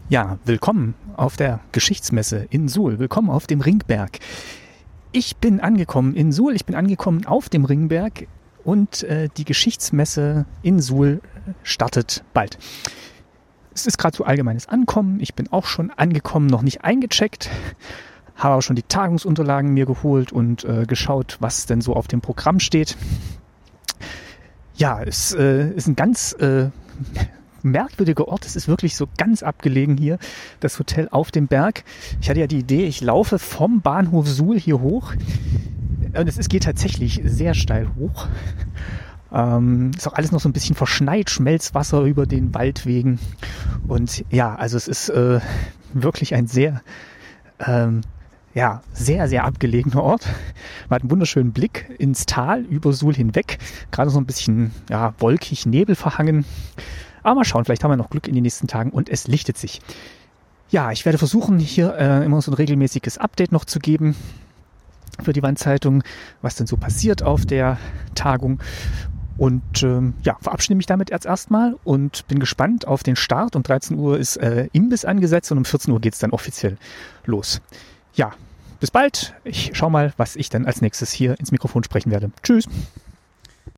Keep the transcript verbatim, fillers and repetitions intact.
Ja, willkommen auf der Geschichtsmesse in Suhl. Willkommen auf dem Ringberg. Ich bin angekommen in Suhl, ich bin angekommen auf dem Ringberg und äh, die Geschichtsmesse in Suhl startet bald. Es ist gerade so allgemeines Ankommen. Ich bin auch schon angekommen, noch nicht eingecheckt. Habe auch schon die Tagungsunterlagen mir geholt und äh, geschaut, was denn so auf dem Programm steht. Ja, es äh, ist ein ganz äh, merkwürdiger Ort. Es ist wirklich so ganz abgelegen hier, das Hotel auf dem Berg. Ich hatte ja die Idee, ich laufe vom Bahnhof Suhl hier hoch. Und es ist, geht tatsächlich sehr steil hoch. Ähm, ist auch alles noch so ein bisschen verschneit, Schmelzwasser über den Waldwegen. Und ja, also es ist äh, wirklich ein sehr, ähm, ja, sehr, sehr abgelegener Ort. Man hat einen wunderschönen Blick ins Tal über Suhl hinweg. Gerade so ein bisschen ja, wolkig, nebelverhangen. Aber mal schauen, vielleicht haben wir noch Glück in den nächsten Tagen und es lichtet sich. Ja, ich werde versuchen, hier äh, immer so ein regelmäßiges Update noch zu geben für die Wandzeitung, was denn so passiert auf der Tagung. Und ähm, ja, verabschiede mich damit jetzt erstmal und bin gespannt auf den Start. Um dreizehn Uhr ist äh, Imbiss angesetzt und um vierzehn Uhr geht es dann offiziell los. Ja, bis bald. Ich schau mal, was ich dann als nächstes hier ins Mikrofon sprechen werde. Tschüss.